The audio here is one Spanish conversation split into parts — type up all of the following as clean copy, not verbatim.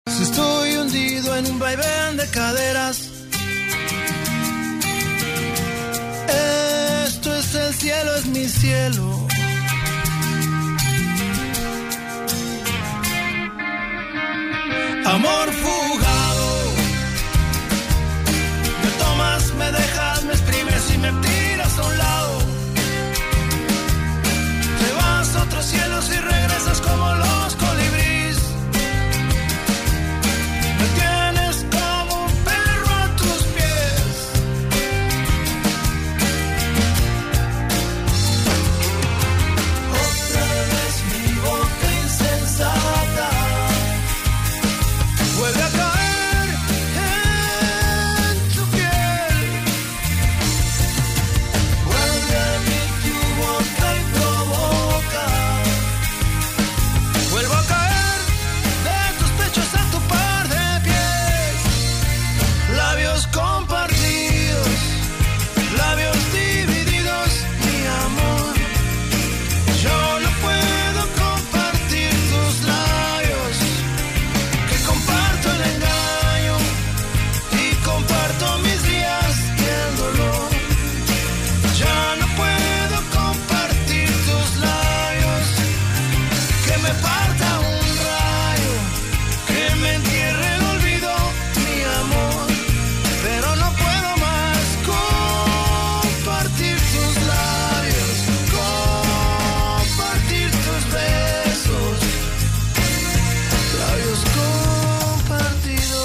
Si estoy hundido en un vaivén de caderas, esto es el cielo, es mi cielo. Amor fugado, me tomas, me dejas, me exprimes y me tiras a un lado. Te vas a otros cielos y regresas como los colibríes. Me tienes como un perro a tus pies. Otra vez mi boca insensata vuelve a caer en tu piel. Vuelve a mí tu boca y provoca. Vuelvo a caer de tus pechos a tu par de pies. Labios compartidos, labios divididos, mi amor. Yo no puedo compartir tus labios, que comparto el engaño y comparto mis días y el dolor. Ya no puedo compartir tus labios, que me parta un rayo, que me entierre el olvido, mi amor. Pero no puedo más compartir tus labios, compartir tus besos, labios compartidos.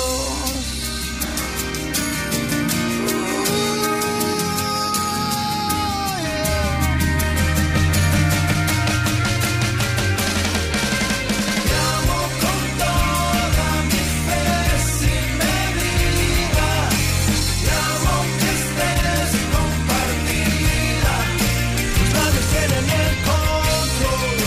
Te amo con toda mi fe, sin medida. Te amo que estés compartida. Tus labios tienen el control.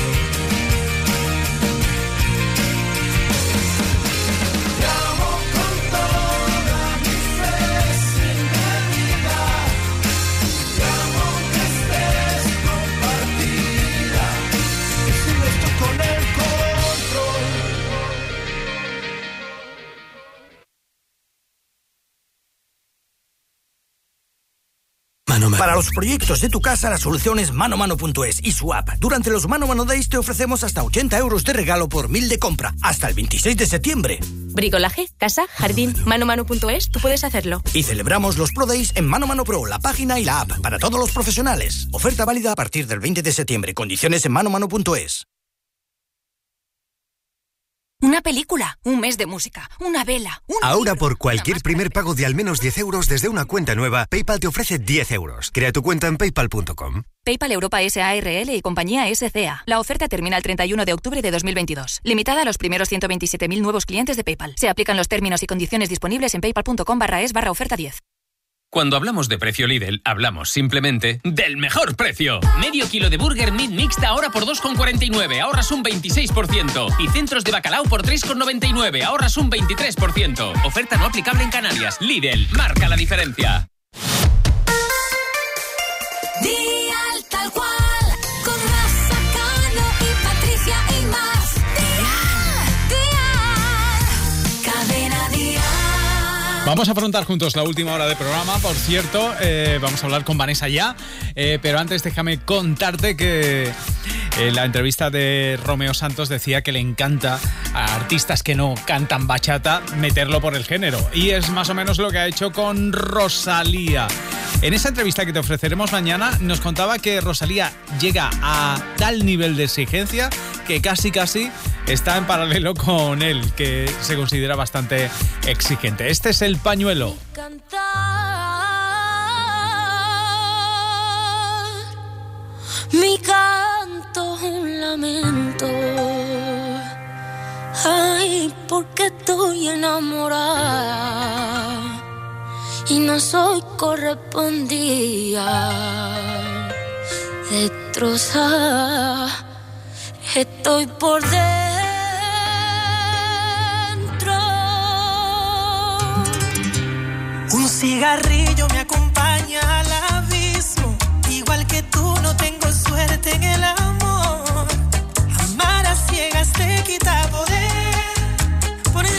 Te amo con toda mi fe, sin medida. Te amo que estés compartida. Decime esto con el control. Para los proyectos de tu casa, la solución es manomano.es y su app. Durante los Mano Mano Days te ofrecemos hasta 80 euros de regalo por 1.000 de compra, hasta el 26 de septiembre. Bricolaje, casa, jardín, manomano.es, tú puedes hacerlo. Y celebramos los Pro Days en Mano Mano Pro, la página y la app, para todos los profesionales. Oferta válida a partir del 20 de septiembre. Condiciones en manomano.es. Una película, un mes de música, una vela, un Ahora libro, por cualquier una primer máscara pago de al menos 10 euros desde una cuenta nueva, PayPal te ofrece 10 euros. Crea tu cuenta en paypal.com. PayPal Europa S.A.R.L. y compañía S.C.A. La oferta termina el 31 de octubre de 2022. Limitada a los primeros 127.000 nuevos clientes de PayPal. Se aplican los términos y condiciones disponibles en paypal.com/es/oferta 10. Cuando hablamos de precio Lidl, hablamos simplemente del mejor precio. Medio kilo de burger meat mixta ahora por 2,49, ahorras un 26%. Y centros de bacalao por 3,99, ahorras un 23%. Oferta no aplicable en Canarias. Lidl, marca la diferencia. Dial tal cual, con Rafa Cano y Patricia y más. Dial, cadena Dial. Vamos a afrontar juntos la última hora de programa. Por cierto, vamos a hablar con Vanessa ya, pero antes déjame contarte que en la entrevista de Romeo Santos decía que le encanta a artistas que no cantan bachata meterlo por el género, y es más o menos lo que ha hecho con Rosalía. En esa entrevista que te ofreceremos mañana nos contaba que Rosalía llega a tal nivel de exigencia que casi está en paralelo con él, que se considera bastante exigente. Este es El Pañuelo. Cantar mi canto es un lamento. Ay, porque estoy enamorada y no soy correspondida. Destrozada estoy por dentro. Un cigarrillo me acompaña al abismo. Igual que tú no tengo suerte en el amor. Amar a ciegas te quita poder. Por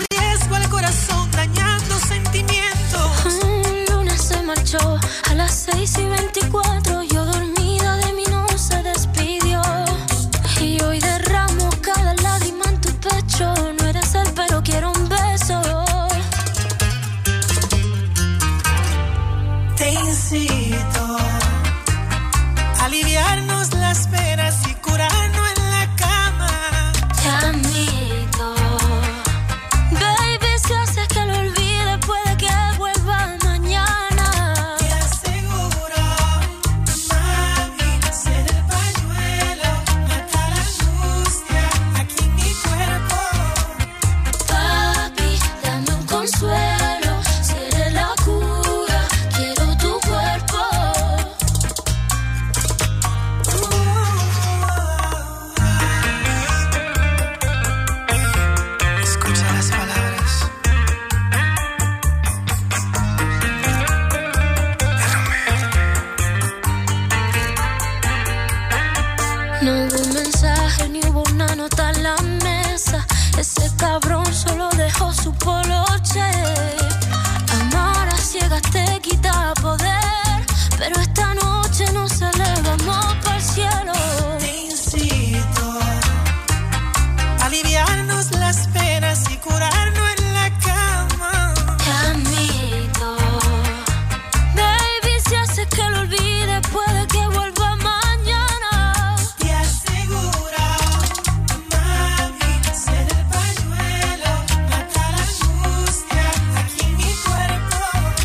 cabrón solo dejó su poloche. Amar a ciegas te quita poder, pero esta noche nos elevamos para el cielo. Te incito a aliviarnos las penas y curarnos en la cama. Te admito, baby, si haces que lo olvide puede que vuelva mañana. Te aseguro, mami, ser el pañuelo, mata la angustia aquí en mi cuerpo.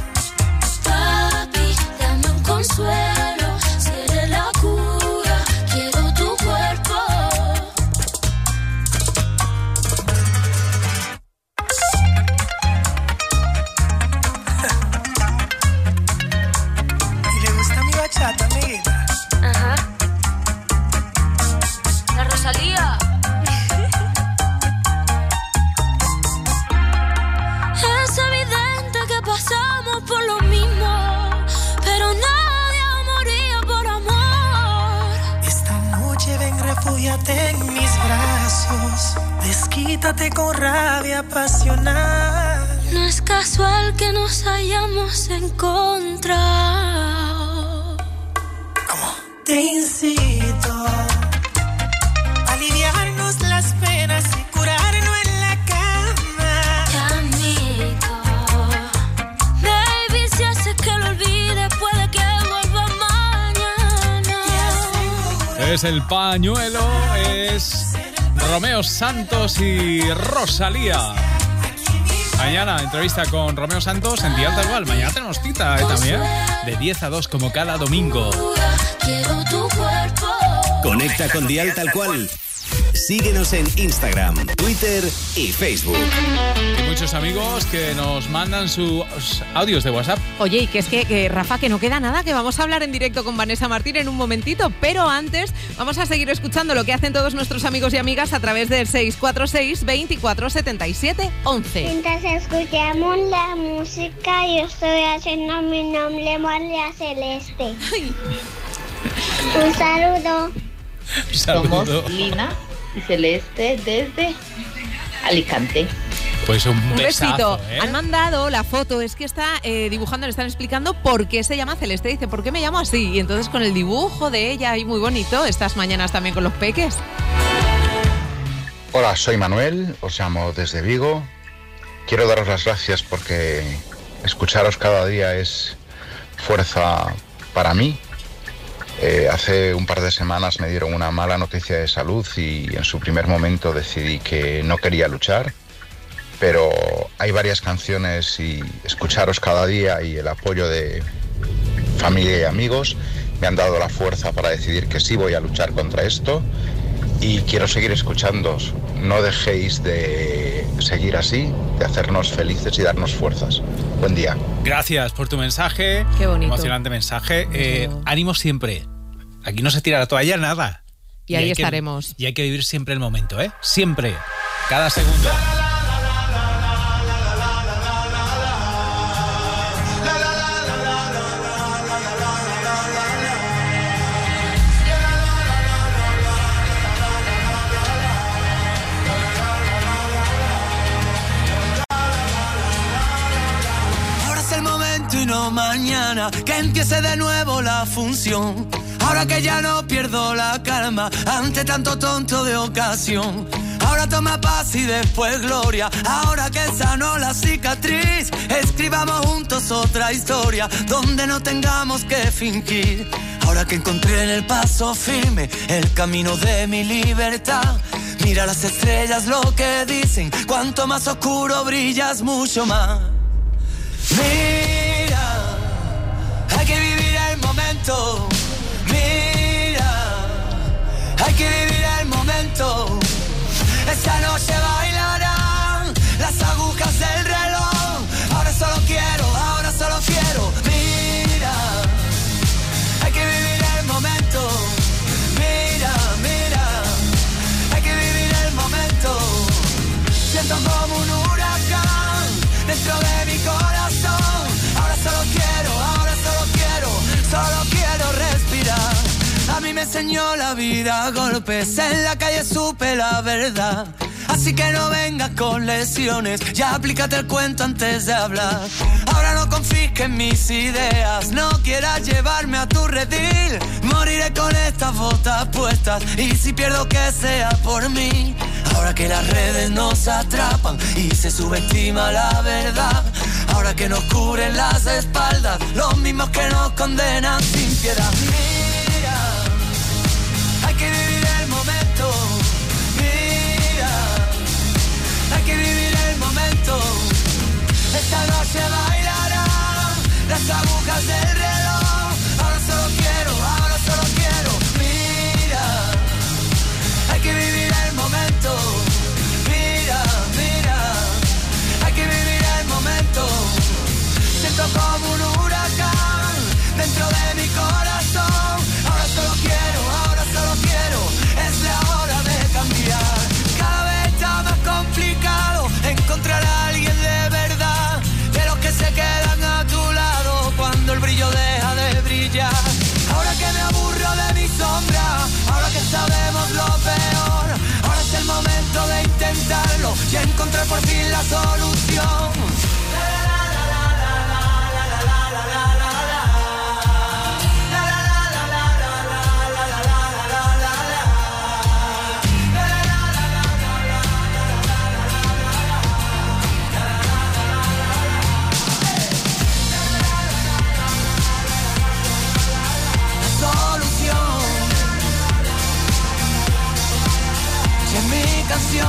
Papi, dame un consuelo, seré la cura, quiero tu cuerpo. ¿Y le gusta mi bachata, amiguita? Ajá. La Rosalía. Es evidente que pasamos por lo mismo, pero nadie moría por amor. Esta noche ven, refúgiate en mis brazos, desquítate con rabia pasional. No es casual que nos hayamos encontrado. Te incito a aliviarnos las penas y curarnos en la cama. Te admito, baby, si haces que lo olvide puede que vuelva mañana. Es el pañuelo, es Romeo Santos y Rosalía. Mañana entrevista con Romeo Santos en Dial Tal Cual. Mañana tenemos cita también, de 10 a 2 como cada domingo. Quiero tu cuerpo. Conecta con Dial Tal Cual. Síguenos en Instagram, Twitter y Facebook. Y muchos amigos que nos mandan sus audios de WhatsApp. Oye, y que es que Rafa, que no queda nada, que vamos a hablar en directo con Vanessa Martín en un momentito, pero antes vamos a seguir escuchando lo que hacen todos nuestros amigos y amigas a través del 646 24 77 11. Mientras escuchamos la música, yo estoy haciendo mi nombre María Celeste. Un saludo. Saludo. Somos Lina y Celeste desde Alicante. Pues un besito. besazo, ¿eh? Han mandado la foto, es que está dibujando, le están explicando por qué se llama Celeste. Dice, ¿por qué me llamo así? Y entonces con el dibujo de ella ahí muy bonito, estas mañanas también con los peques. Hola, soy Manuel, os llamo desde Vigo. Quiero daros las gracias porque escucharos cada día es fuerza para mí. Hace un par de semanas me dieron una mala noticia de salud y en su primer momento decidí que no quería luchar, pero hay varias canciones y escucharos cada día y el apoyo de familia y amigos me han dado la fuerza para decidir que sí voy a luchar contra esto y quiero seguir escuchándoos. No dejéis de seguir así, de hacernos felices y darnos fuerzas. Buen día. Gracias por tu mensaje. Qué bonito. Emocionante mensaje. Ánimo siempre. Aquí no se tira la toalla nada. Y ahí estaremos. Y hay que vivir siempre el momento, ¿eh? Siempre. Cada segundo. Y no mañana, que empiece de nuevo la función. Ahora que ya no pierdo la calma ante tanto tonto de ocasión. Ahora toma paz y después gloria. Ahora que sanó la cicatriz, escribamos juntos otra historia donde no tengamos que fingir. Ahora que encontré en el paso firme el camino de mi libertad. Mira las estrellas lo que dicen, cuanto más oscuro brillas mucho más. Mira, hay que vivir el momento. Mira, hay que vivir el momento. Esta noche bailarán las agujas del reloj. Ahora solo quiero. Mira, hay que vivir el momento. Mira, hay que vivir el momento. Siento como un huracán dentro de mi corazón. Ahora solo quiero respirar. A mí me enseñó la vida a golpes, en la calle supe la verdad. Así que no vengas con lesiones, ya aplícate el cuento antes de hablar. Ahora no confisques mis ideas, no quieras llevarme a tu redil. Moriré con estas botas puestas y si pierdo que sea por mí. Ahora que las redes nos atrapan y se subestima la verdad. Ahora que nos cubren las espaldas los mismos que nos condenan sin piedad. Mira, hay que vivir el momento. Hay que vivir el momento. Esta noche bailarán las agujas del reloj. Ahora solo quiero. Mira, hay que vivir el momento. Mira, hay que vivir el momento. Siento como un huracán dentro de mi corazón. Ahora solo quiero. Es la hora de cambiar. Cada vez está más complicado encontrar a alguien de verdad, de los que se quedan a tu lado cuando el brillo deja de brillar. Ahora que me aburro de mi sombra, ahora que sabemos lo peor, ahora es el momento de intentarlo y encontrar por fin la solución. Canción,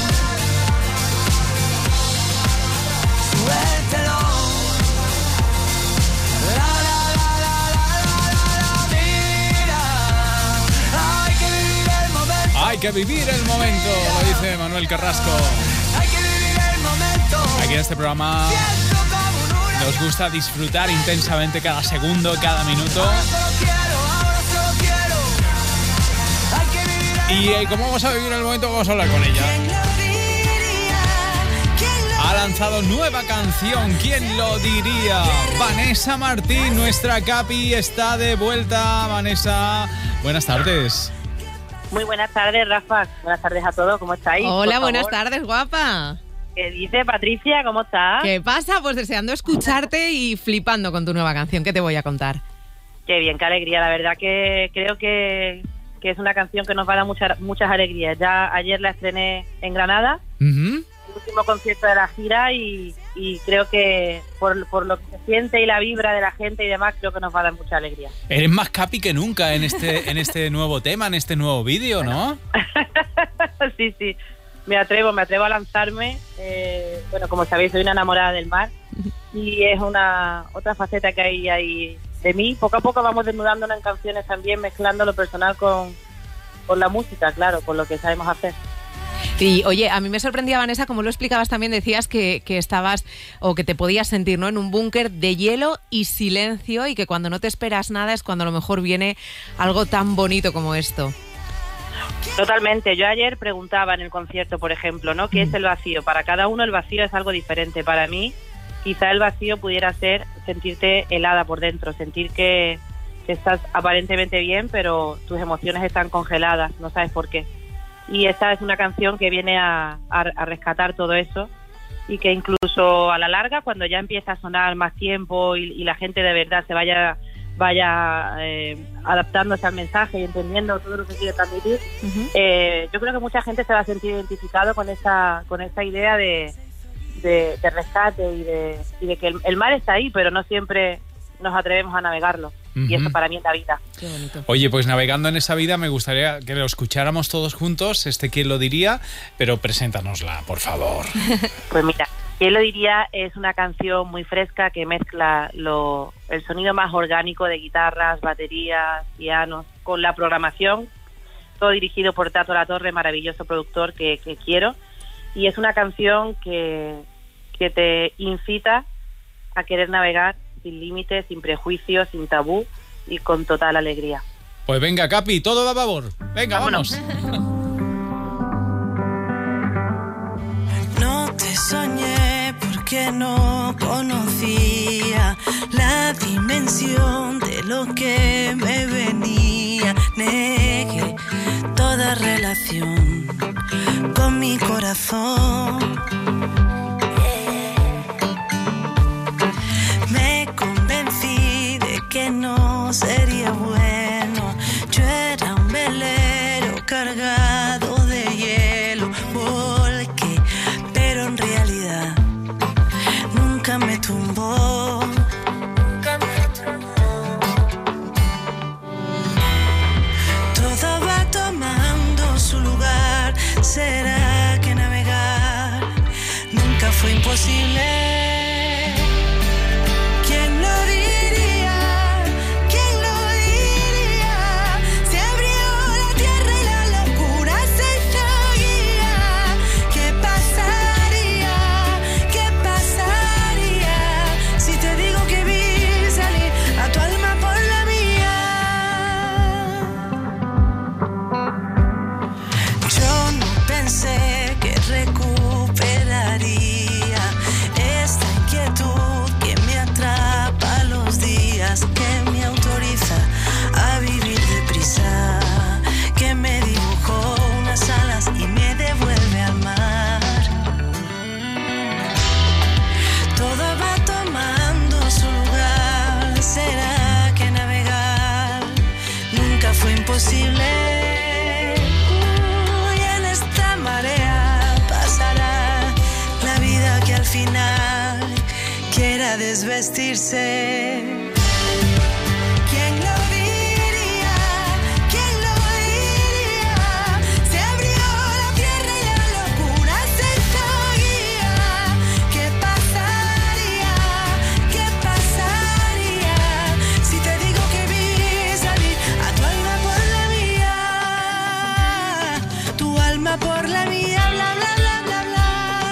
suéltelo. Mira, hay que vivir el momento. Hay que vivir el momento, lo dice Manuel Carrasco. Hay que vivir el momento. Aquí en este programa nos gusta disfrutar intensamente cada segundo, cada minuto. Ahora solo quiero. Y como vamos a vivir el momento, vamos a hablar con ella. Ha lanzado nueva canción, ¿quién lo diría? Vanessa Martín, nuestra Capi, está de vuelta. Vanessa, buenas tardes. Muy buenas tardes, Rafa. Buenas tardes a todos, ¿cómo estáis? Hola, buenas tardes, guapa. ¿Qué dice, Patricia? ¿Cómo estás? ¿Qué pasa? Pues deseando escucharte y flipando con tu nueva canción. ¿Qué te voy a contar? Qué bien, qué alegría. La verdad que creo que es una canción que nos va a dar muchas alegrías. Ya ayer la estrené en Granada, el último concierto de la gira, y creo que por lo que se siente y la vibra de la gente y demás, creo que nos va a dar mucha alegría. Eres más Capi que nunca en este nuevo tema, en este nuevo vídeo, ¿no? Sí, me atrevo a lanzarme. Bueno, como sabéis, soy una enamorada del mar y es otra faceta que hay ahí de mí. Poco a poco vamos desnudándonos en canciones también, mezclando lo personal con la música, claro, con lo que sabemos hacer. Y oye, a mí me sorprendía, Vanessa, como lo explicabas también, decías que estabas o que te podías sentir, ¿no?, en un búnker de hielo y silencio, y que cuando no te esperas nada es cuando a lo mejor viene algo tan bonito como esto. Totalmente. Yo ayer preguntaba en el concierto, por ejemplo, ¿no?, ¿qué es el vacío? Para cada uno el vacío es algo diferente. Para mí, quizá el vacío pudiera ser sentirte helada por dentro, sentir que estás aparentemente bien, pero tus emociones están congeladas, no sabes por qué. Y esta es una canción que viene a rescatar todo eso, y que incluso a la larga, cuando ya empieza a sonar más tiempo y la gente de verdad se vaya adaptándose al mensaje y entendiendo todo lo que quiere transmitir, yo creo que mucha gente se va a sentir identificado con esta idea de rescate y de que el mar está ahí, pero no siempre nos atrevemos a navegarlo. Y eso para mí es la vida. Qué bonito. Oye, pues navegando en esa vida, me gustaría que lo escucháramos todos juntos, ¿quién lo diría? Pero preséntanosla, por favor. Pues mira, ¿quién lo diría? Es una canción muy fresca que mezcla el sonido más orgánico de guitarras, baterías, pianos, con la programación, todo dirigido por Tato Latorre, maravilloso productor que quiero. Y es una canción que te incita a querer navegar sin límites, sin prejuicios, sin tabú y con total alegría. Pues venga, Capi, todo va a favor. Venga, vámonos. No te soñé porque no conocía la dimensión de lo que me venía. Negué toda cada relación con mi corazón. Me convencí de que no sería bueno. Yo era un velero cargado de hielo, volqué, pero en realidad nunca me tumbó. Todo va tomando su lugar. ¿Será que navegar nunca fue imposible? ¿Quién lo diría? ¿Quién lo diría? Se abrió la tierra y la locura se hizo guía. ¿Qué pasaría? ¿Qué pasaría si te digo que vi salir a tu alma por la mía? Yo no pensé que recuperaría esta inquietud que me atrapa los días, que me autoriza a vivir deprisa, que me dibujó unas alas y me devuelve al mar. Todo va tomando su lugar. ¿Será que navegar nunca fue imposible? Y en esta marea pasará la vida que al final quiera desvestirse. ¿Quién lo diría? ¿Quién lo diría? Se abrió la tierra y la locura se hizo guía. ¿Qué pasaría? ¿Qué pasaría si te digo que vi salir a tu alma por la mía? Tu alma por la mía, bla bla bla bla bla.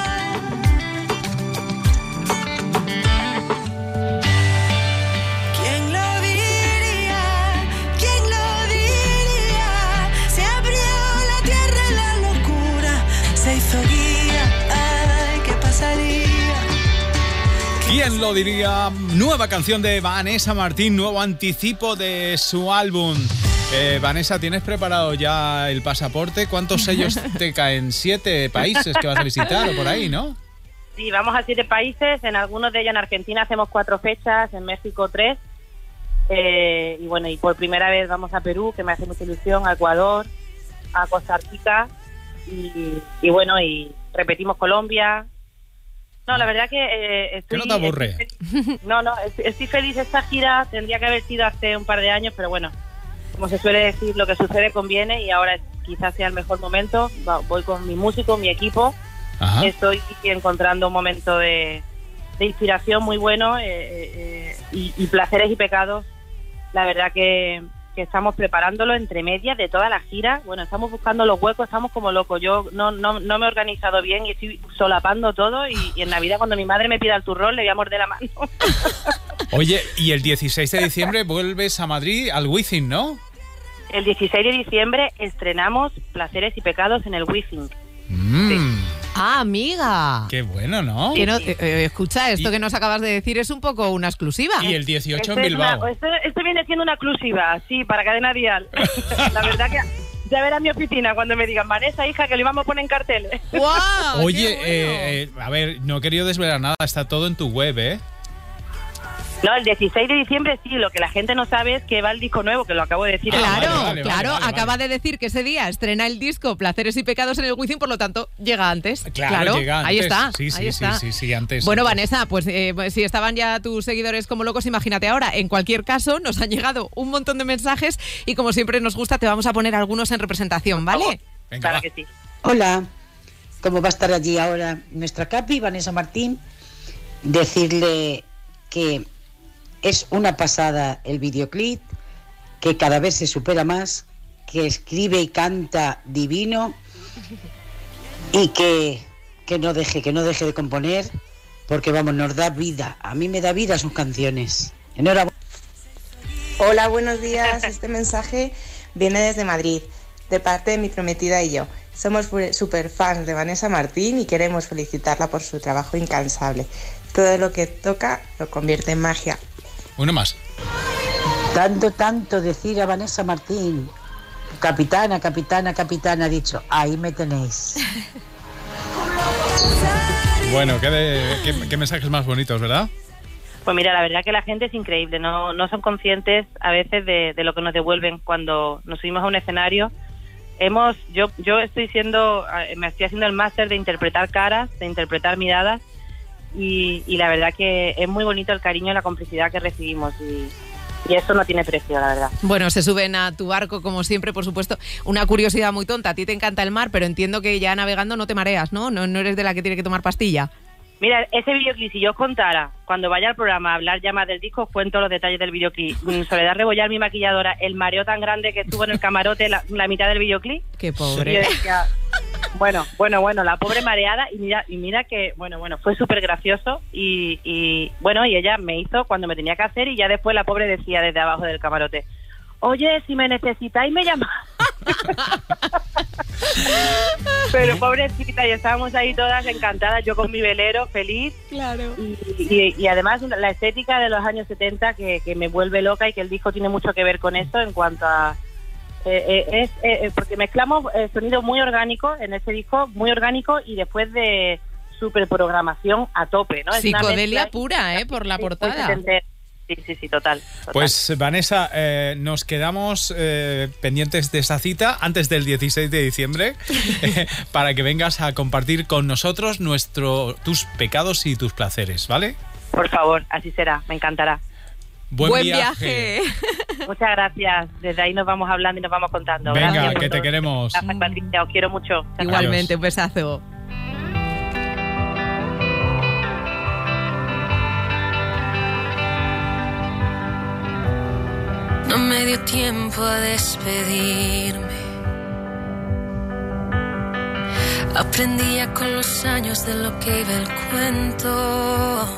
¿Quién lo diría? ¿Quién lo diría? Se abrió la tierra y la locura se hizo guía. Ay, ¿qué pasaría? ¿Quién lo diría? Nueva canción de Vanessa Martín, nuevo anticipo de su álbum. Vanessa, ¿tienes preparado ya el pasaporte? ¿Cuántos sellos te caen? 7 países que vas a visitar o por ahí, ¿no? Sí, vamos a 7 países, en algunos de ellos en Argentina hacemos 4 fechas, en México 3, y bueno, y por primera vez vamos a Perú, que me hace mucha ilusión, a Ecuador, a Costa Rica, y bueno, y repetimos Colombia. No, la verdad que estoy... ¿Qué no te aburre? Estoy feliz. Esta gira tendría que haber sido hace un par de años, pero bueno, como se suele decir, lo que sucede conviene, y ahora quizás sea el mejor momento. Voy con mi músico, mi equipo. Ajá. Estoy encontrando un momento de inspiración muy bueno, y placeres y pecados. La verdad que estamos preparándolo entre medias de toda la gira. Bueno, estamos buscando los huecos, estamos como locos. Yo no me he organizado bien y estoy solapando todo, y en Navidad, cuando mi madre me pida el turrón, le voy a morder la mano. Oye, y el 16 de diciembre vuelves a Madrid al Wizzing, ¿no? El 16 de diciembre estrenamos Placeres y Pecados en el Wizzing. Ah, amiga. Qué bueno, ¿no? Que no escucha, esto que nos acabas de decir es un poco una exclusiva. Y el 18 Esto en es Bilbao. esto viene siendo una exclusiva, sí, para Cadena Dial. La verdad que ya verás mi oficina cuando me digan, Vanessa, hija, que lo íbamos a poner en carteles. ¡Guau! Oye, a ver, no he querido desvelar nada, está todo en tu web, ¿eh? No, el 16 de diciembre sí, lo que la gente no sabe es que va el disco nuevo, que lo acabo de decir. Claro, acaba de decir que ese día estrena el disco Placeres y Pecados en el Wizzing, por lo tanto, llega antes. Claro, llega antes. Ahí está. Sí, antes. Bueno, antes. Vanessa, pues si estaban ya tus seguidores como locos, imagínate ahora. En cualquier caso, nos han llegado un montón de mensajes y como siempre nos gusta, te vamos a poner algunos en representación, ¿vale? Venga, claro que sí. Hola, ¿cómo va a estar allí ahora nuestra Capi, Vanessa Martín? Decirle que es una pasada el videoclip, que cada vez se supera más, que escribe y canta divino, y que no deje de componer, porque vamos, nos da vida. A mí me da vida sus canciones. Enhorabuena. Hola, buenos días. Este mensaje viene desde Madrid, de parte de mi prometida y yo. Somos súper fans de Vanessa Martín y queremos felicitarla por su trabajo incansable. Todo lo que toca lo convierte en magia. Uno más. Tanto decir a Vanessa Martín capitana, capitana, capitana, ha dicho, ahí me tenéis. Bueno, qué mensajes más bonitos, ¿verdad? Pues mira, la verdad que la gente es increíble, no son conscientes a veces de lo que nos devuelven cuando nos subimos a un escenario. Yo me estoy haciendo el máster de interpretar caras, de interpretar miradas, y la verdad que es muy bonito el cariño y la complicidad que recibimos, y eso no tiene precio, la verdad. Bueno, se suben a tu barco como siempre, por supuesto. Una curiosidad muy tonta, a ti te encanta el mar, pero entiendo que ya navegando no te mareas, ¿no? No eres de la que tiene que tomar pastilla. Mira, ese videoclip, si yo os contara, cuando vaya al programa a hablar ya más del disco, os cuento los detalles del videoclip. Soledad Rebollar, mi maquilladora, el mareo tan grande que estuvo en el camarote la mitad del videoclip. Qué pobre. Y yo decía, bueno, la pobre mareada, y mira que, bueno, fue súper gracioso, y ella me hizo cuando me tenía que hacer, y ya después la pobre decía desde abajo del camarote, oye, si me necesitáis me llamáis. Pero pobrecita, y estábamos ahí todas encantadas, yo con mi velero, feliz. Claro. Y además la estética de los años 70 que me vuelve loca, y que el disco tiene mucho que ver con eso en cuanto a... porque mezclamos sonido muy orgánico en ese disco, muy orgánico, y después de superprogramación a tope, ¿no? Psicodelia pura, por la portada. Sí, total. Pues Vanessa, nos quedamos pendientes de esa cita antes del 16 de diciembre para que vengas a compartir con nosotros tus pecados y tus placeres, ¿vale? Por favor, así será, me encantará. Buen viaje. Muchas gracias. Desde ahí nos vamos hablando y nos vamos contando. Venga, gracias que te queremos. Gracias, Patricia, os quiero mucho. Igualmente, un besazo. No me dio tiempo a despedirme. Aprendía con los años de lo que iba el cuento.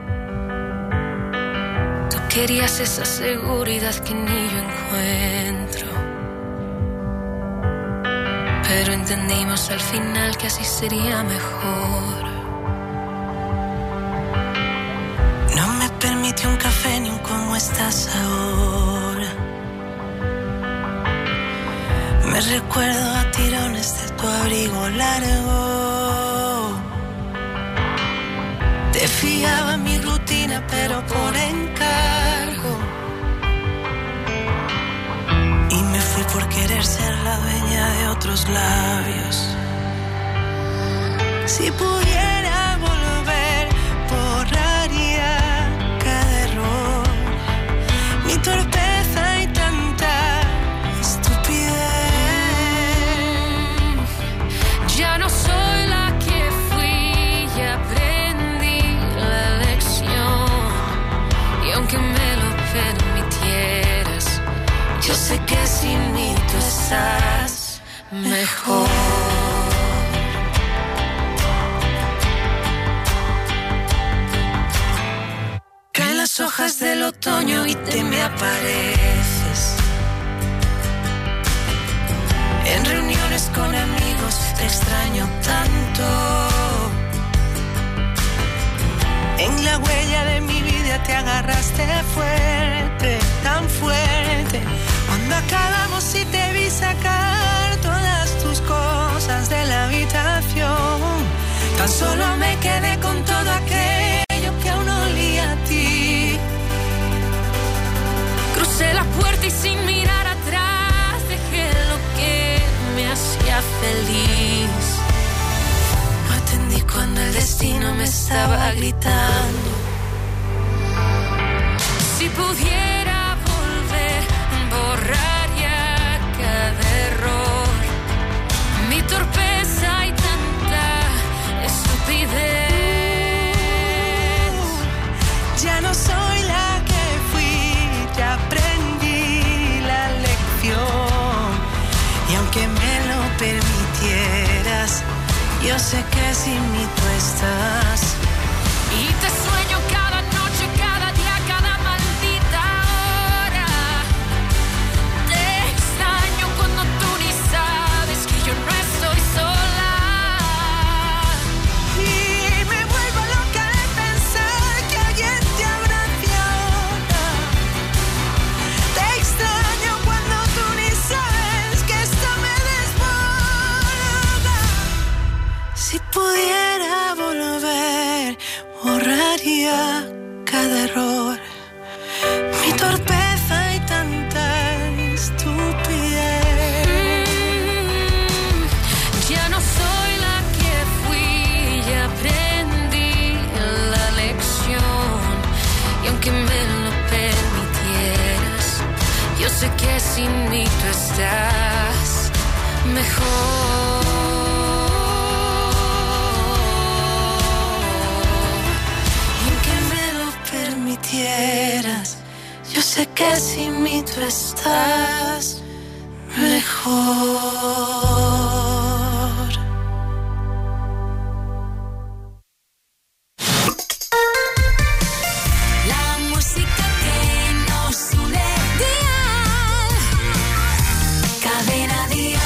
Tú querías esa seguridad que ni yo encuentro. Pero entendimos al final que así sería mejor. No me permitió un café ni un cómo estás ahora. Me recuerdo a tirones de tu abrigo largo. Te fiaba mi rutina, pero por encargo. Y me fui por querer ser la dueña de otros labios. Si pudiera volver, borraría cada error, mi torpeza y tanta estupidez. Ya no soy la que fui y aprendí la lección. Y aunque me lo permitieras, yo sé que sin mí tú estás mejor. Caen las hojas del otoño y te me apareces. En reuniones con amigos te extraño tanto. En la huella de mi vida te agarraste fuerte, tan fuerte. Cuando acabamos y te vi sacar todas tus cosas de la habitación, tan solo me quedé con todo aquello que aún olía a ti. Crucé la puerta y sin mirar atrás dejé lo que me hacía feliz. No atendí cuando el destino me estaba gritando. Si pudiera volver, borraría cada error, mi torpeza y tanta estupidez. Ya no soy la que fui, ya aprendí la lección. Y aunque me lo permitieras, yo sé que sin mí tú estás. Y te sueño cada noche, cada día, cada maldita hora. Te extraño cuando tú ni sabes que yo no estoy sola. Y me vuelvo loca de pensar que alguien te abrace ahora. Te extraño cuando tú ni sabes que borraría cada error, mi torpeza y tanta estupidez. Ya no soy la que fui, ya aprendí la lección. Y aunque me lo permitieras, yo sé que sin mí tú estás mejor. Y aunque me lo permitieras, yo sé que sin mí tú estás mejor. La música que nos une. Dial. Cadena Dial.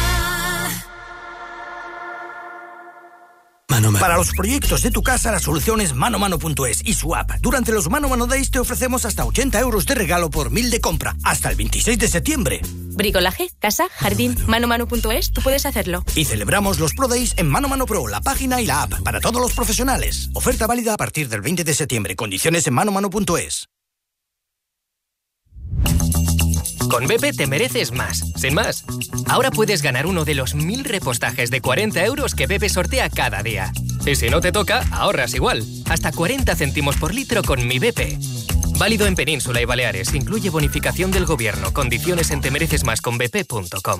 Para los proyectos de tu casa, la solución es manomano.es y su app. Durante los Mano Mano Days te ofrecemos hasta 80 euros de regalo por 1.000 de compra, hasta el 26 de septiembre. Bricolaje, casa, jardín, manomano.es, tú puedes hacerlo. Y celebramos los Pro Days en Mano Mano Pro, la página y la app, para todos los profesionales. Oferta válida a partir del 20 de septiembre. Condiciones en manomano.es. Con BP te mereces más, sin más. Ahora puedes ganar uno de los 1000 repostajes de 40 euros que BP sortea cada día. Y si no te toca, ahorras igual. Hasta 40 céntimos por litro con Mi BP. Válido en Península y Baleares. Incluye bonificación del gobierno. Condiciones en temerecesmasconbp.com.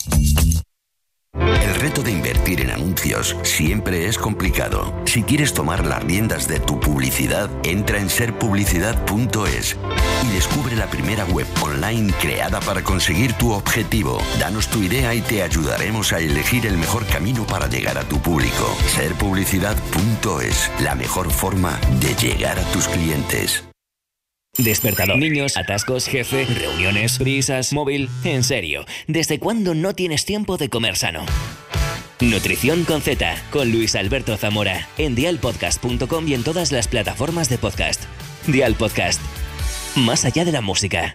El reto de invertir en anuncios siempre es complicado. Si quieres tomar las riendas de tu publicidad, entra en serpublicidad.es y descubre la primera web online creada para conseguir tu objetivo. Danos tu idea y te ayudaremos a elegir el mejor camino para llegar a tu público. Serpublicidad.es, la mejor forma de llegar a tus clientes. Despertador. Niños, atascos, jefe, reuniones, prisas, móvil. En serio, ¿desde cuándo no tienes tiempo de comer sano? Nutrición con Z, con Luis Alberto Zamora, en dialpodcast.com y en todas las plataformas de podcast. Dial Podcast. Más allá de la música.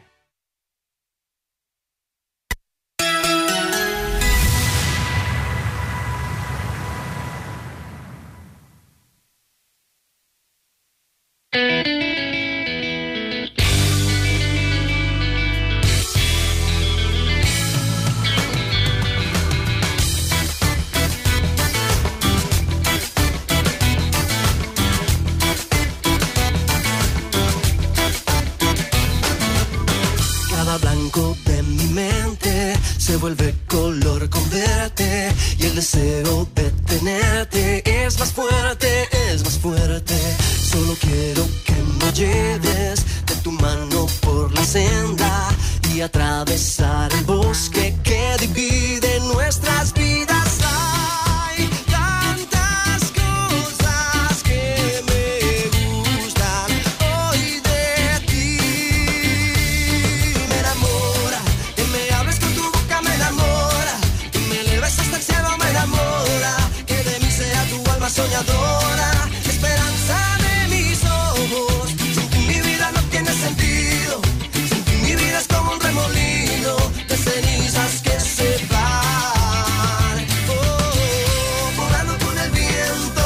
De mi mente se vuelve color con verte y el deseo de tenerte es más fuerte, es más fuerte. Solo quiero que me lleves de tu mano por la senda y atravesar el bosque que divide nuestras vidas. Hay tantas cosas que me gustan hoy de ti. Me enamora, que me hables con tu boca me enamora, que me eleves hasta el cielo me enamora, que de mí sea tu alma soñadora, esperanza de mis ojos. Sin ti mi vida no tiene sentido, sin ti mi vida es como un remolino de cenizas que se van, volando con el viento.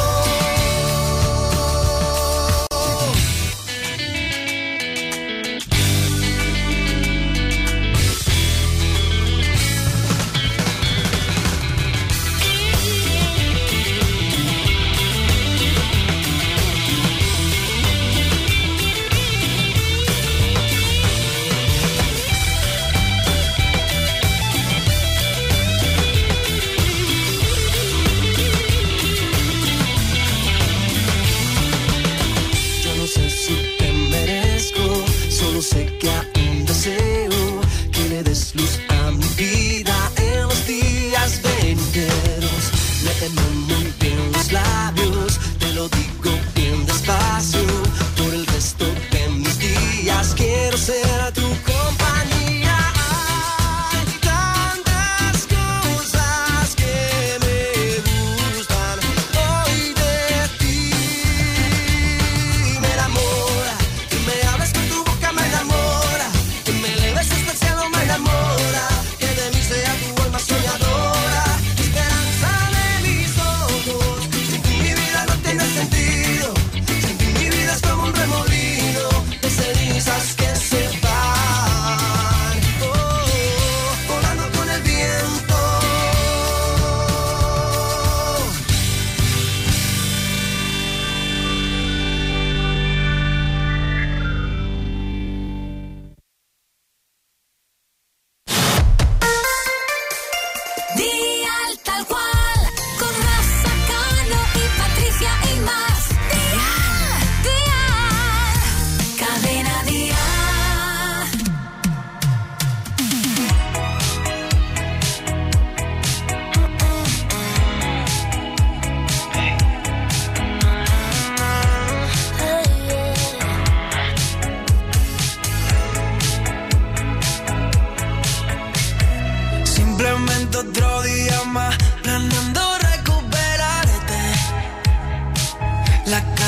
Yo no sé si te merezco, solo sé que aún deseo que le des luz a mi vida en los días venideros. Léeme muy bien los labios, te lo digo bien despacio, por el resto de mis días quiero ser tu compañía. Hay tantas cosas que me gustan hoy de ti. Me enamora, que me hables con tu boca me enamora,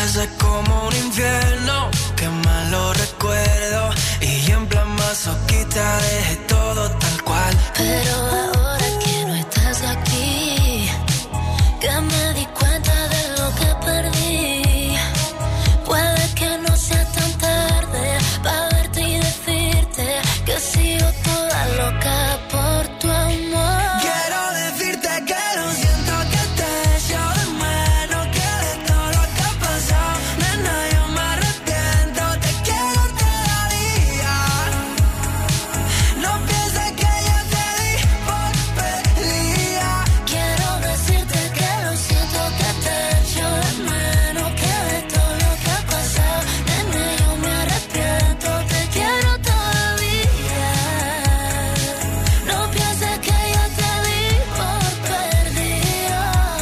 casa es como un infierno, qué mal lo recuerdo. Y en plan masoquista dejé todo tal cual. Pero ahora que no estás aquí, que me di cuenta de lo que perdí. Puede que no sea tan tarde para verte y decirte que sigo toda loca por tu amor. Quiero decirte que lo siento, que te echo de menos, que de todo lo que ha pasado, nena, yo me arrepiento, te quiero todavía. No pienses que yo te di por perdida. Quiero decirte que lo siento, que te echo de menos, que de todo lo que ha pasado, nena, yo me arrepiento, te quiero todavía. No pienses que yo te di por perdida.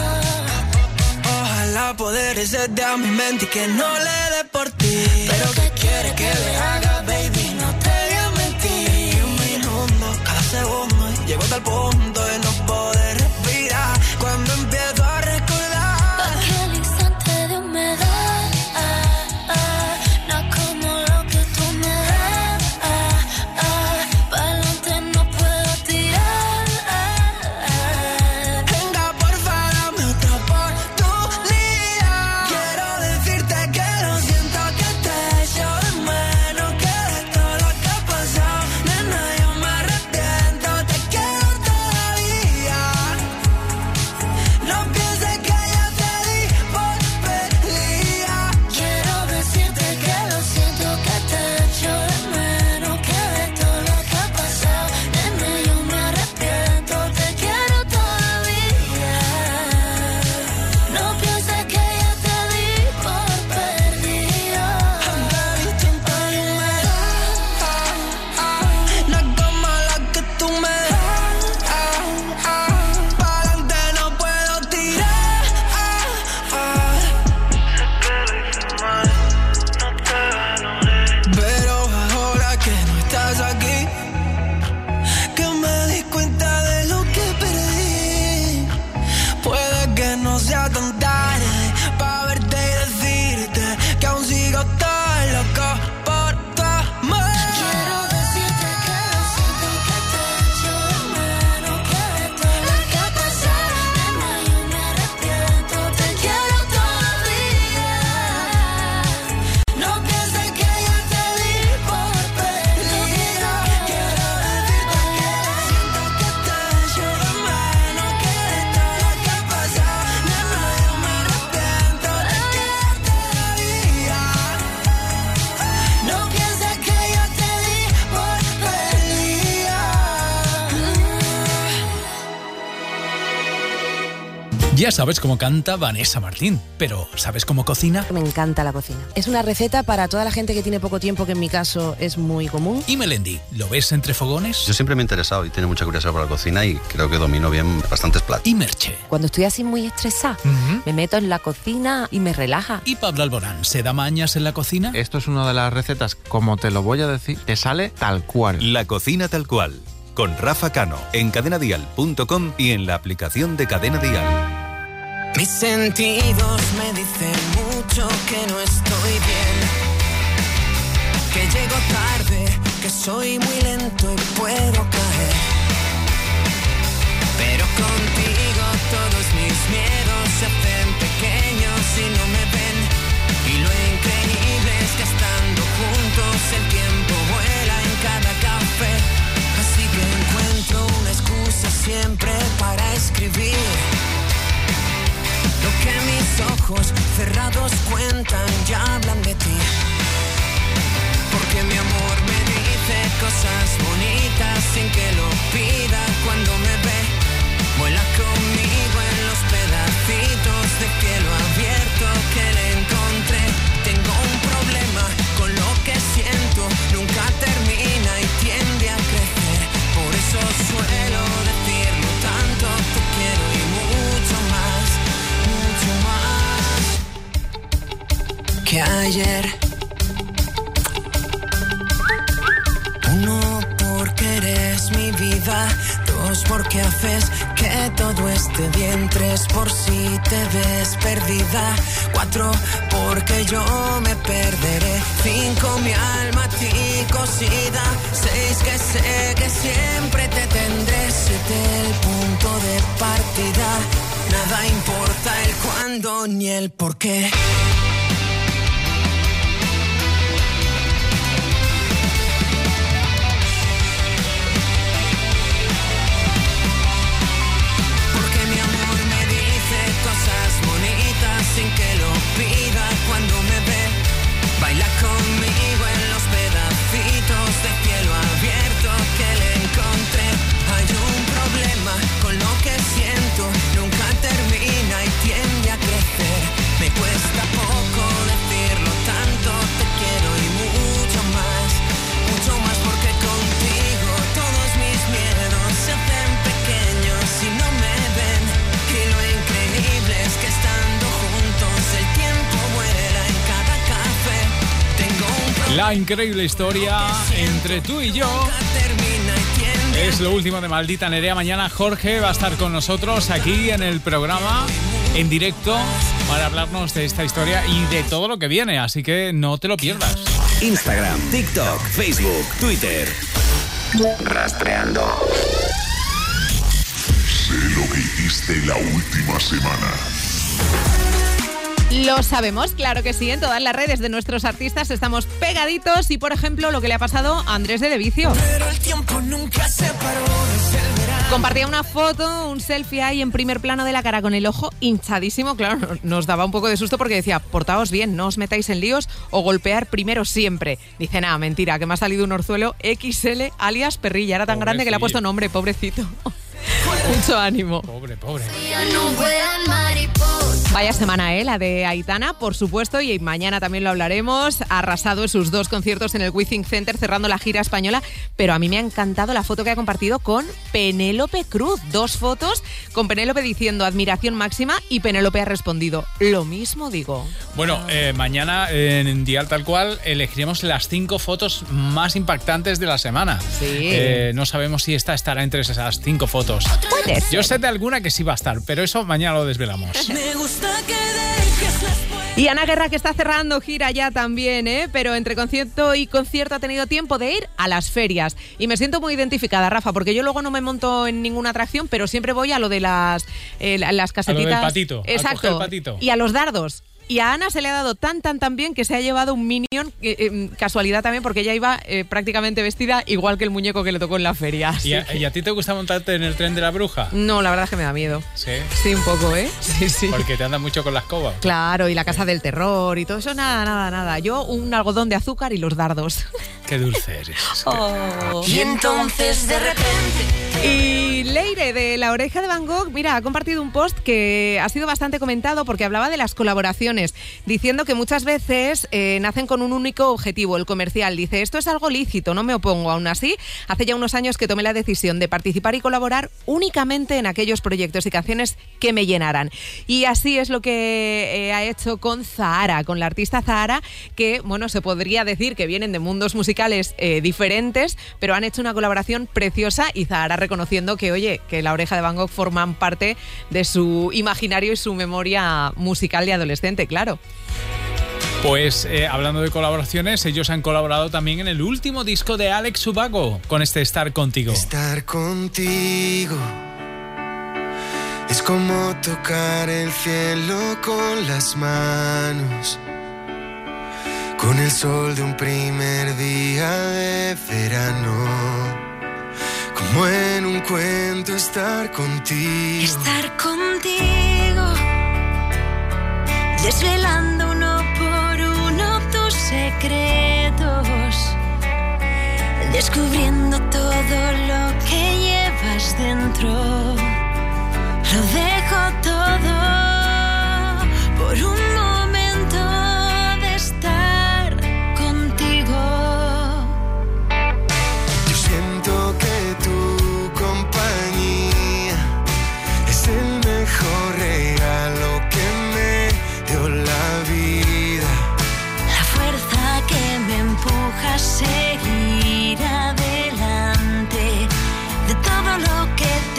Ojalá poder irse a mi mente y que no le dé por ti. Pero ¿qué quieres que le haga, baby? No te voy a mentir. Un minuto, cada segundo, llego hasta el punto de no poder respirar. Cuando empiezo a recordar Aquel instante de humedad, no como lo que tú me das. Pa'lante no puedo tirar. Venga, porfa, dame otra oportunidad. Quiero decirte que lo siento, que te echo de menos, que de todo lo que ha pasado, nena, yo me arrepiento, te quiero todavía. No pienses que yo te di por perdida. Quiero decirte que lo siento, que te echo de menos, que de todo lo que ha pasado, nena, yo me arrepiento, te quiero todavía. No pienses que yo te di por perdida. No es como la que tú me das. Pa'lante no puedo tirar. Pero ahora que no estás aquí, que me di cuenta de lo que perdí. Puede que no sea tan tarde para verte y decirte que aún sigo tan loco por tu amor. Quiero decirte que lo siento, que te echo de menos, que de todo lo que ha pasado, nena, yo me arrepiento, te quiero todavía. No pienses que yo te di por perdida. Quiero decirte que lo siento, que te echo de menos, que de todo lo que ha pasado, nena, yo me arrepiento, te quiero todavía. No pienses que yo te di por perdida. Ya sabes cómo canta Vanessa Martín, pero ¿sabes cómo cocina? Me encanta la cocina. Es una receta para toda la gente que tiene poco tiempo, que en mi caso es muy común. ¿Y Melendi? ¿Lo ves entre fogones? Yo siempre me he interesado y tengo mucha curiosidad por la cocina y creo que domino bien bastantes platos. ¿Y Merche? Cuando estoy así muy estresada, me meto en la cocina y me relaja. ¿Y Pablo Alborán? ¿Se da mañas en la cocina? Esto es una de las recetas, como te lo voy a decir, te sale tal cual. La cocina tal cual, con Rafa Cano, en cadenadial.com y en la aplicación de Cadena Dial. Mis sentidos me dicen mucho que no estoy bien, que llego tarde, que soy muy lento y puedo caer. Pero contigo todos mis miedos se hacen pequeños y no me ven. Y lo increíble es que estando juntos el tiempo vuela en cada café. Así que encuentro una excusa siempre para escribir lo que mis ojos cerrados cuentan, ya hablan de ti. Porque mi amor me dice cosas bonitas sin que lo pida. Cuando me ve, vuela conmigo en los pedacitos de cielo abierto que le encontré. Tengo un problema con lo que siento, nunca termina y tiende a crecer. Por eso suelo decirlo tanto, te quiero y mucho más que ayer. Uno, porque eres mi vida, 2 porque haces que todo esté bien. 3 por si te ves perdida. 4 porque yo me perderé. 5 mi alma a ti cosida. 6 que sé que siempre te tendré. 7 el punto de partida. Nada importa el cuándo ni el por qué. Porque mi amor me dice cosas bonitas sin que lo pida cuando me ve. Baila conmigo en los pedacitos de cielo abierto que le encontré. Hay un problema con lo que siento, nunca termina y tiende a crecer. Me cuesta poco decirlo tanto, te quiero y mucho más porque contigo todos mis miedos se hacen pequeños y no me ven. Y lo increíble es que estando juntos el tiempo vuela en cada café. Tengo un problema. La increíble historia entre tú y yo. Es lo último de Maldita Nerea. Mañana Jorge va a estar con nosotros aquí en el programa, en directo, para hablarnos de esta historia y de todo lo que viene. Así que no te lo pierdas. Instagram, TikTok, Facebook, Twitter. Rastreando. Sé lo que hiciste la última semana. Lo sabemos, claro que sí, en todas las redes de nuestros artistas estamos pegaditos y, por ejemplo, lo que le ha pasado a Andrés de Vicio. Pero el tiempo nunca se paró desde el verano. Compartía una foto, un selfie ahí en primer plano de la cara con el ojo hinchadísimo. Claro, nos daba un poco de susto porque decía, portaos bien, no os metáis en líos o golpear primero siempre. Dice, nada, mentira, que me ha salido un orzuelo XL alias Perrilla. Era tan grande que le ha puesto nombre, pobrecito. Mucho ánimo. Pobre. Vaya semana, la de Aitana, por supuesto, y mañana también lo hablaremos. Ha arrasado en sus 2 conciertos en el Withing Center, cerrando la gira española. Pero a mí me ha encantado la foto que ha compartido con Penélope Cruz. 2 fotos con Penélope diciendo admiración máxima y Penélope ha respondido, lo mismo digo. Bueno, mañana en Dial Tal Cual elegiremos las 5 fotos más impactantes de la semana. Sí. No sabemos si esta estará entre esas 5 fotos. Puede ser. Yo sé de alguna que sí va a estar, pero eso mañana lo desvelamos. Me gusta que dejes las puertas. Y Ana Guerra, que está cerrando gira ya también, pero entre concierto y concierto ha tenido tiempo de ir a las ferias. Y me siento muy identificada, Rafa, porque yo luego no me monto en ninguna atracción, pero siempre voy a lo de las casetitas. A lo del patito. Exacto. A coger el patito. Y a los dardos. Y a Ana se le ha dado tan bien que se ha llevado un Minion, casualidad también, porque ella iba prácticamente vestida igual que el muñeco que le tocó en la feria. ¿Y a ti te gusta montarte en el tren de la bruja? No, la verdad es que me da miedo. ¿Sí? Sí, un poco, Sí. Porque te anda mucho con la escoba. Claro, y la casa del terror y todo eso, nada. Yo un algodón de azúcar y los dardos. Qué dulce eres. Oh. Y entonces de repente. Y Leire, de La Oreja de Van Gogh, mira, ha compartido un post que ha sido bastante comentado porque hablaba de las colaboraciones, diciendo que muchas veces nacen con un único objetivo, el comercial. Dice, esto es algo lícito, no me opongo. Aún así, hace ya unos años que tomé la decisión de participar y colaborar únicamente en aquellos proyectos y canciones que me llenaran. Y así es lo que ha hecho con Zahara, con la artista Zahara, que, bueno, se podría decir que vienen de mundos musicales diferentes, pero han hecho una colaboración preciosa y Zahara reconociendo que, oye, que La Oreja de Van Gogh forman parte de su imaginario y su memoria musical de adolescente, claro. Pues hablando de colaboraciones, ellos han colaborado también en el último disco de Alex Ubago con este Estar Contigo. Estar contigo es como tocar el cielo con las manos, con el sol de un primer día de verano. Como en un cuento estar contigo. Estar contigo, desvelando uno por uno tus secretos, descubriendo todo lo que llevas dentro. Lo dejo todo por un momento de estar contigo. Yo siento que tu compañía es el mejor regalo que me dio la vida. La fuerza que me empuja a seguir adelante, de todo lo que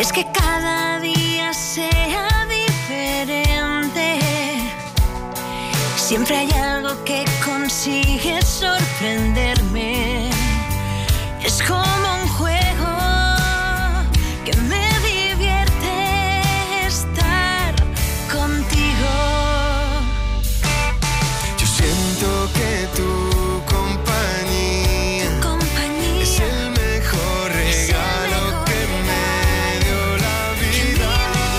quieres que cada día sea diferente. Siempre hay algo que consigue sorprenderme. Es como un juego que me divierte estar contigo. Yo siento que tu compañía es el mejor regalo que me dio la vida.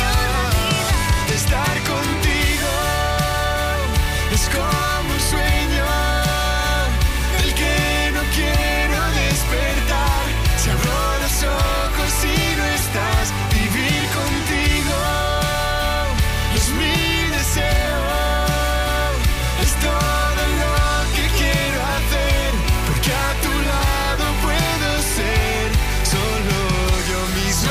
Estar contigo es como un sueño del que no quiero despertar. Si abro los ojos y no estás, vivir contigo es mi deseo. Es todo lo que quiero hacer, porque a tu lado puedo ser solo yo mismo.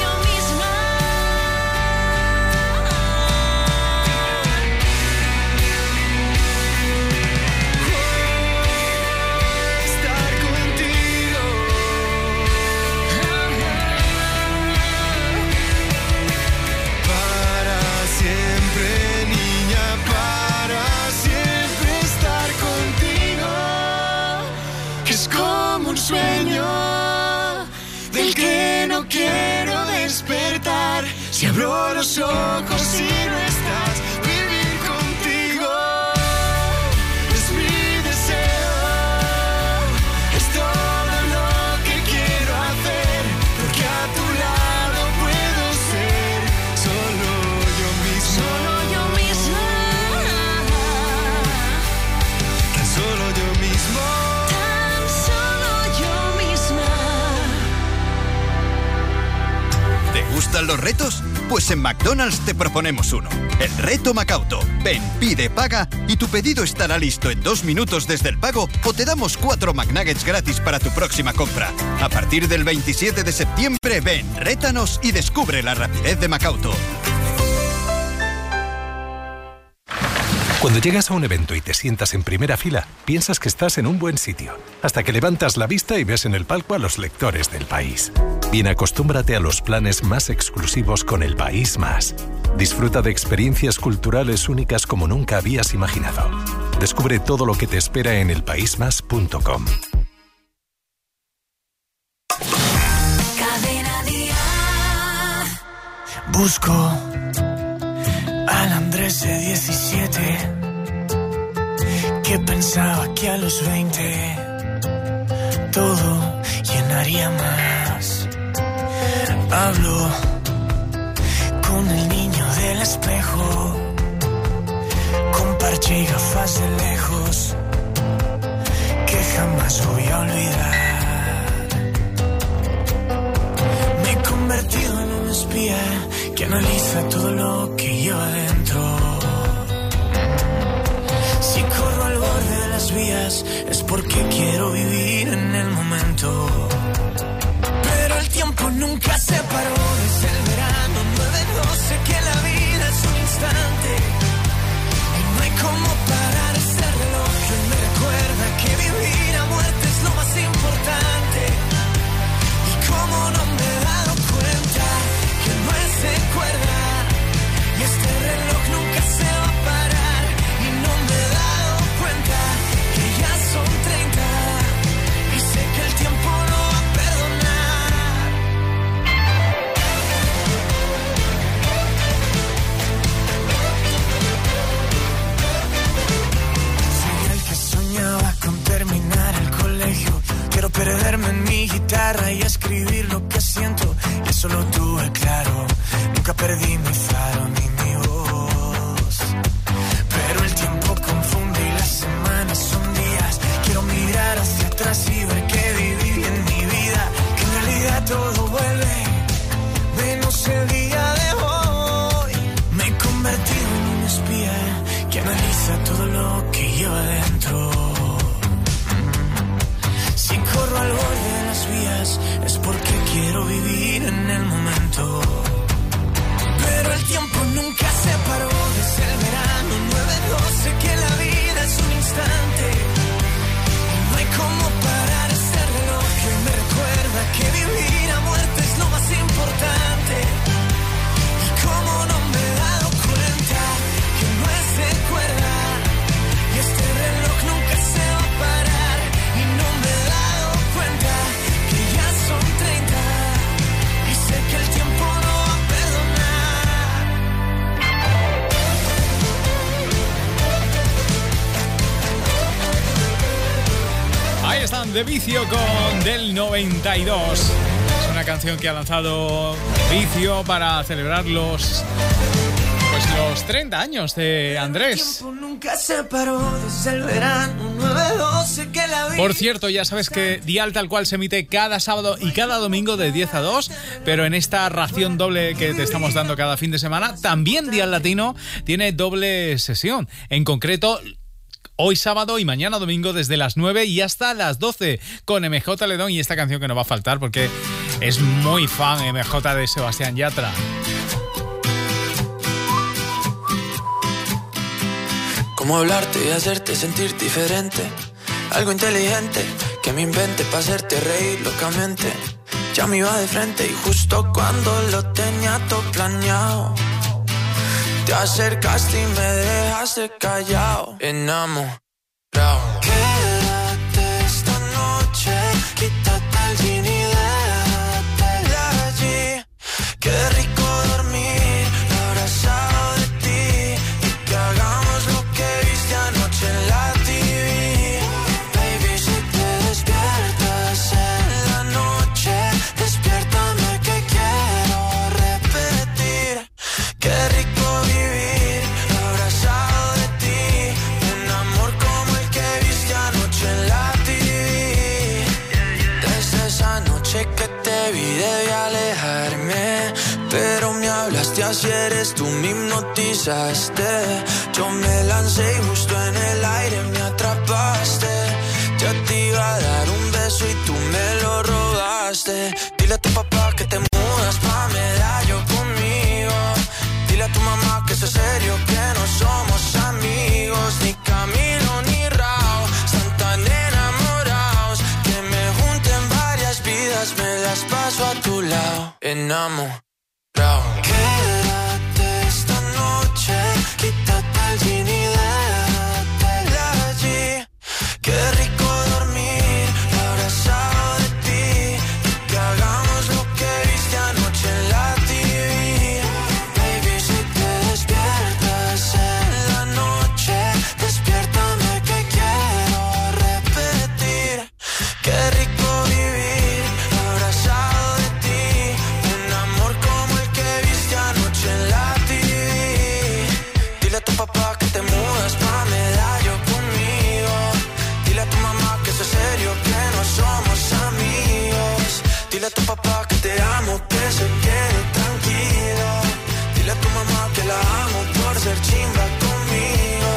Estar contigo. Para siempre, niña, para siempre estar contigo. Es como un sueño del que no quiero despertar. Si abro los ojos y no estás, vivir contigo es mi deseo. Es todo lo que quiero hacer, porque a tu lado puedo ser solo yo mismo. Solo yo mismo. Tan solo yo mismo. Tan solo yo misma. ¿Te gustan los retos? Pues en McDonald's te proponemos uno. El reto Macauto. Ven, pide, paga y tu pedido estará listo en 2 minutos desde el pago o te damos 4 McNuggets gratis para tu próxima compra. A partir del 27 de septiembre, ven, rétanos y descubre la rapidez de Macauto. Cuando llegas a un evento y te sientas en primera fila, piensas que estás en un buen sitio, hasta que levantas la vista y ves en el palco a los lectores del País. Bien, acostúmbrate a los planes más exclusivos con El País Más. Disfruta de experiencias culturales únicas como nunca habías imaginado. Descubre todo lo que te espera en elpaismas.com. Cadena Día. Busco al Andrés de 17 que pensaba que a los 20 todo llenaría más. Hablo con el niño del espejo, con parche y gafas de lejos, que jamás voy a olvidar. Me he convertido en un espía que analiza todo lo que lleva dentro. Si corro al borde de las vías es porque quiero vivir en el momento. Pero el tiempo nunca se paró desde el verano 9/12, que la vida es un instante y no hay como parar ese reloj que me recuerda que vivir a muerte es lo más importante. Y como no me he dado cuenta que no es de cuerda y este reloj nunca se va a parar, y no me he dado cuenta que ya son 30 y sé que el tiempo no va a perdonar. Soy el que soñaba con terminar el colegio. Quiero perderme en mi guitarra y escribir lo que siento. Y eso lo tuve claro. Nunca perdí mi faro ni mi voz. Pero el tiempo confunde y las semanas son días. Quiero mirar hacia atrás y ver que viví en mi vida. Que en realidad todo vuelve, menos el día de hoy. Me he convertido en un espía que analiza todo lo que lleva dentro. Si corro al borde de las vías es porque quiero vivir en el momento. Pero el tiempo nunca se paró desde el verano 9/12, que la vida es un instante y no hay como parar ese reloj que me recuerda que vivir a muerte es lo más importante. Vicio con Del 92. Es una canción que ha lanzado Vicio para celebrar los 30 años de Andrés. Nunca se paró desde el verano 9-12 que la vi. Por cierto, ya sabes que Dial Tal Cual se emite cada sábado y cada domingo de 10 a 2, pero en esta ración doble que te estamos dando cada fin de semana, también Dial Latino tiene doble sesión. En concreto, hoy sábado y mañana domingo desde las 9 y hasta las 12 con MJ Ledón y esta canción que no va a faltar porque es muy fan MJ de Sebastián Yatra. Cómo hablarte y hacerte sentir diferente. Algo inteligente que me invente para hacerte reír locamente. Ya me iba de frente y justo cuando lo tenía todo planeado, te acercaste y me dejaste callado. Enamorado. Quédate esta noche, quítate el jean y déjate allí. Qué rico dormir abrazado de ti y que hagamos lo que viste anoche en la TV. Baby, si te despiertas en la noche, despiértame que quiero repetir. Qué rico vivir abrazado de ti, un amor como el que viste anoche en la TV. Desde esa noche que te vi debí alejarme, pero me hablaste así, eres tú, me hipnotizaste. Yo me lancé y justo en el aire me atrapaste. Ya te iba a dar un beso y tú me lo robaste. Dile a tu papá que te mudas pa' Medallo conmigo. Dile a tu mamá que eso es serio, que no somos amigos, ni Camilo ni Rao. Están tan enamorados que me junten varias vidas, me las paso a tu lado. Enamorado. Quédate esta noche, quítate el jean y déjate allí. Qué rico dormir abrazado de ti y que hagamos lo que viste anoche en la TV. Baby, si te despiertas en la noche, despiértame que quiero repetir. Qué rico vivir abrazado de ti, un amor como el que viste anoche en la TV. Dile a tu papá que te mudas pa' Medallo conmigo. Dile a tu mamá que eso es serio, que no somos amigos. Dile a tu papá que te amo, que se quede tranquilo. Dile a tu mamá que la amo por ser chimba conmigo.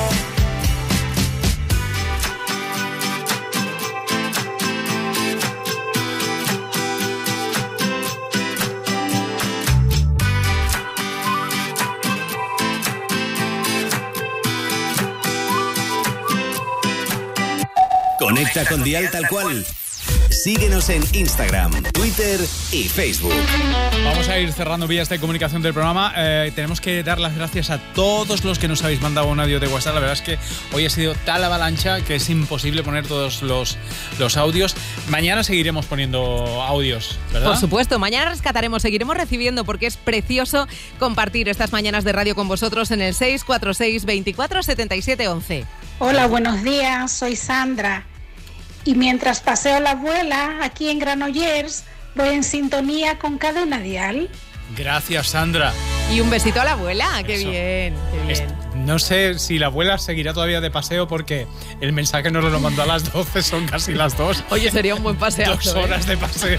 Conecta con Dial Tal Cual. Síguenos en Instagram, Twitter y Facebook. Vamos a ir cerrando vías de comunicación del programa. Tenemos que dar las gracias a todos los que nos habéis mandado un audio de WhatsApp. La verdad es que hoy ha sido tal avalancha que es imposible poner todos los audios. Mañana seguiremos poniendo audios, ¿verdad? Por supuesto, mañana rescataremos, seguiremos recibiendo porque es precioso compartir estas mañanas de radio con vosotros en el 646 24 77 11. Hola, buenos días, soy Sandra. Y mientras paseo la abuela aquí en Granollers, voy en sintonía con Cadena Dial. Gracias, Sandra. Y un besito a la abuela, qué bien, qué bien. No sé si la abuela seguirá todavía de paseo porque el mensaje nos lo mandó a las 12, son casi las 2. Oye, sería un buen paseo. 2 horas de paseo.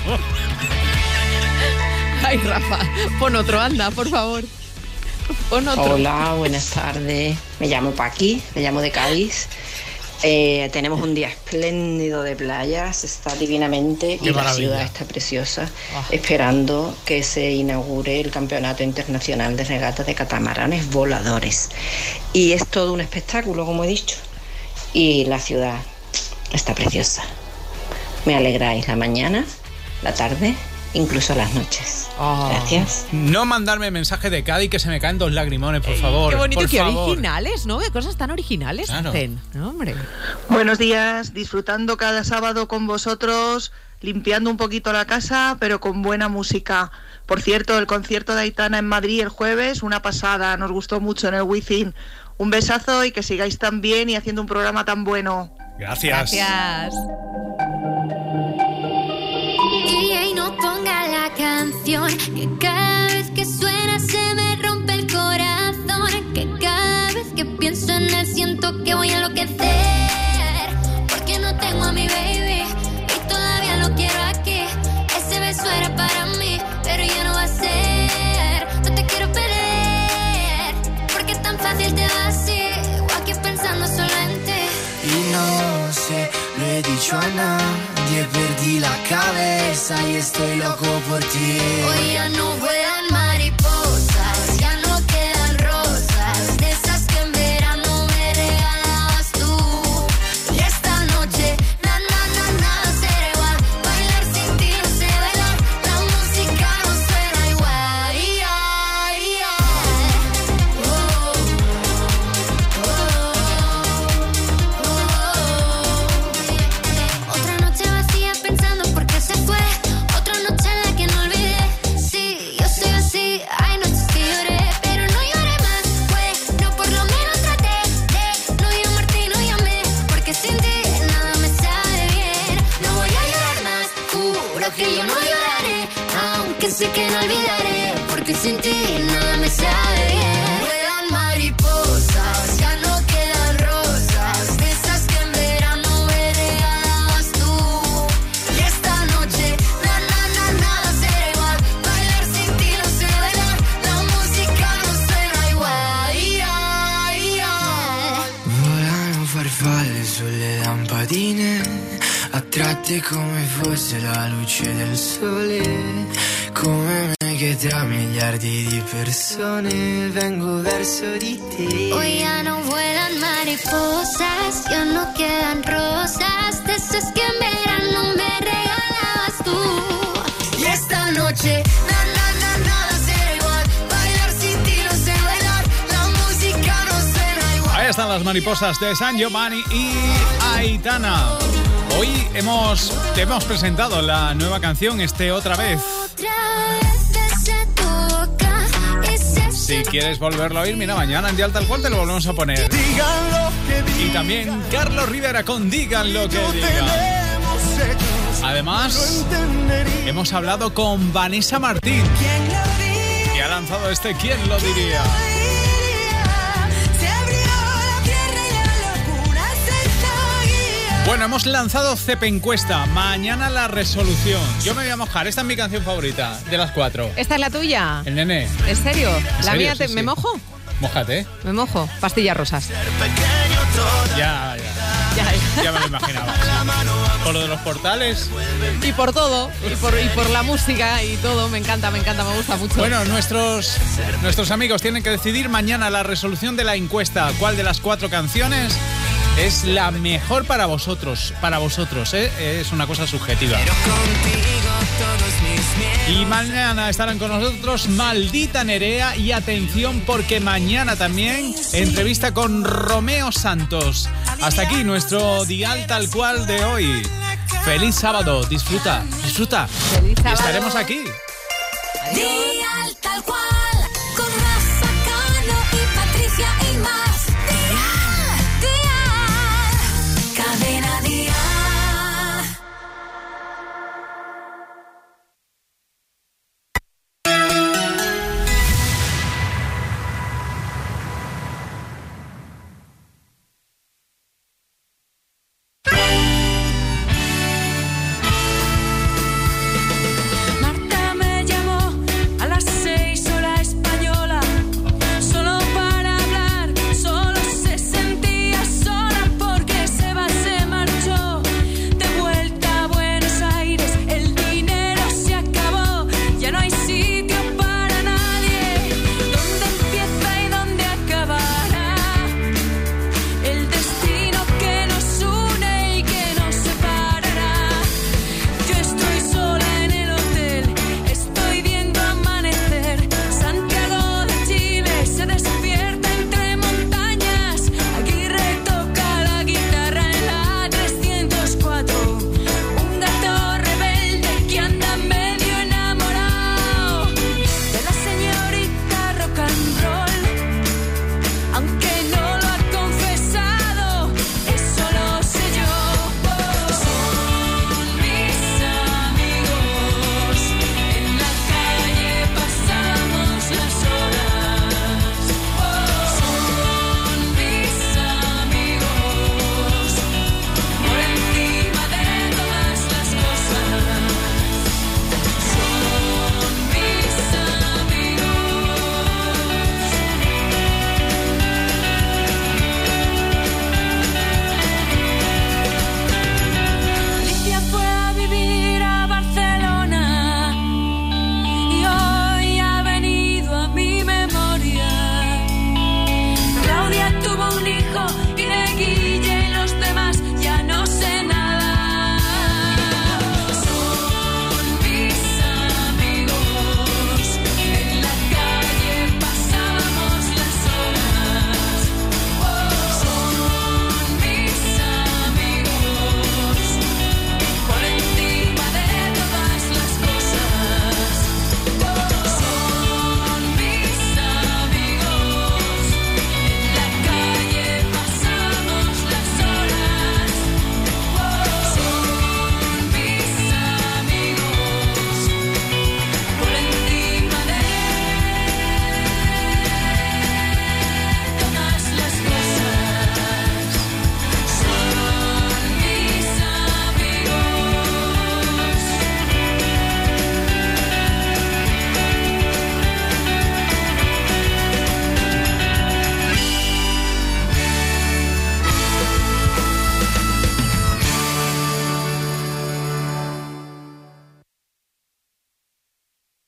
Ay, Rafa, pon otro, anda, por favor. Pon otro. Hola, buenas tardes. Me llamo Paqui, me llamo de Cádiz. Tenemos un día espléndido de playas, está divinamente y la ciudad está preciosa, esperando que se inaugure el Campeonato Internacional de Regata de Catamaranes Voladores. Y es todo un espectáculo, como he dicho, y la ciudad está preciosa. Me alegráis la mañana, la tarde, incluso las noches. Gracias. No mandarme mensaje de Cádiz que se me caen 2 lagrimones, por favor. Qué bonito, por qué favor. originales, ¿no? Qué cosas tan originales hacen, ¿no, hombre? Buenos días, disfrutando cada sábado con vosotros, limpiando un poquito la casa, pero con buena música. Por cierto, el concierto de Aitana en Madrid el jueves, una pasada, nos gustó mucho en el Within. Un besazo y que sigáis tan bien y haciendo un programa tan bueno. Gracias. Gracias. canción que cada vez que suena se me rompe el corazón, que cada vez que pienso en él siento que voy a enloquecer, porque no tengo a mi baby y todavía lo quiero aquí. Ese beso era para mí, pero ya no va a ser. No te quiero perder, porque tan fácil te va así, o aquí pensando solo en ti. Y no sé, lo he dicho a nadie, perdí la cabeza y estoy loco por ti. Hoy ya no vuelan mariposas, ya no quedan rosas, de esas que en verano me regalabas tú. Y esta noche, nada será igual, bailar sin ti no sé bailar, la música no suena igual. Otra noche vacía pensando por qué se fue, otra noche en la que no olvidé. Sí, yo soy así, hay noches que lloré, pero no lloré más, no por lo menos traté de no llamarte y no llamé, porque sin ti nada me sabe bien. No voy a llorar más, juro que yo no lloraré, aunque sé que no olvidaré, porque sin ti nada me sabe bien. Vuelan mariposas, ya no quedan rosas, de esas que en verano me regalabas tú. Y esta noche, nada será igual, bailar sin ti no sé bailar, la música no suena igual. Volano farfalle sulle lampadine, attratte come fosse la luce del sole, come me che tra miliardi di persone vengo verso di te. Hoy ya no vuelan mariposas, ya no quedan rosas, de esas que en verano me regalabas tú. Y esta noche, nada será igual, bailar sin ti no sé bailar, la música no suena igual. Ahí están las mariposas de San Giovanni y Aitana. Hoy te hemos presentado la nueva canción, Otra vez. Si quieres volverlo a oír, mira, mañana en Dial Tal Cual te lo volvemos a poner. Y también Carlos Rivera con Digan lo que digan. Además, hemos hablado con Vanessa Martín, que ha lanzado ¿Quién lo diría? Bueno, hemos lanzado CEP Encuesta. Mañana la resolución. Yo me voy a mojar. Esta es mi canción favorita de las 4. ¿Esta es la tuya? El Nene. ¿En serio? ¿En ¿La serio? mía Sí, sí. me mojo? Mójate. Me mojo. Pastillas rosas. Ya me lo imaginaba. Por lo de los portales. Y por todo. Y por la música y todo. Me encanta, me gusta mucho. Bueno, nuestros amigos tienen que decidir mañana la resolución de la encuesta. ¿Cuál de las 4 canciones es la mejor para vosotros? Para vosotros, ¿eh? Es una cosa subjetiva. Y mañana estarán con nosotros Maldita Nerea. Y atención, porque mañana también entrevista con Romeo Santos. Hasta aquí nuestro Dial Tal Cual de hoy. Feliz sábado, disfruta. Feliz sábado. Y estaremos aquí. Dial Tal Cual.